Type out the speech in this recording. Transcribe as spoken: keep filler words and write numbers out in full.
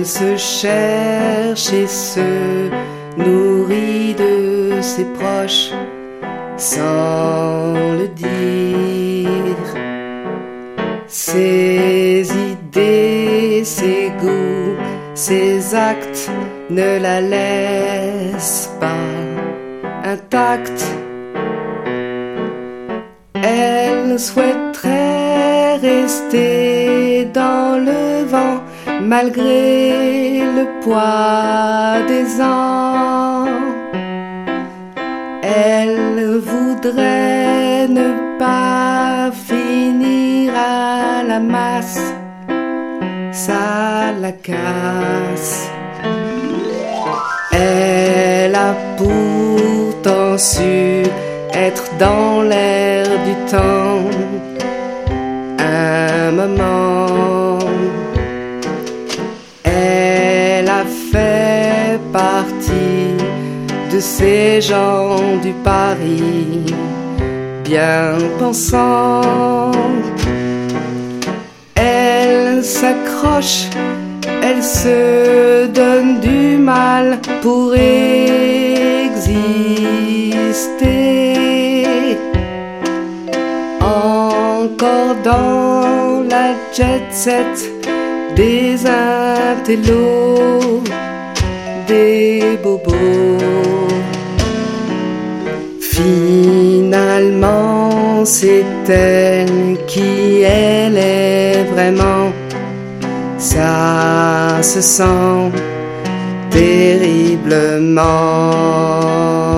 Elle se cherche et se nourrit de ses proches sans le dire. Ses idées, ses goûts, ses actes ne la laissent pas intacte. Elle souhaiterait rester dans le vent malgré le poids des ans. Elle voudrait ne pas finir à la masse, ça la casse. Elle a pourtant su être dans l'air du temps un moment. Elle a fait partie de ces gens du Paris bien pensants. Elle s'accroche, elle se donne du mal pour exister. Encore dans la jet set des intellos, des bobos. Finalement, c'est elle qui elle est vraiment. Ça se sent terriblement.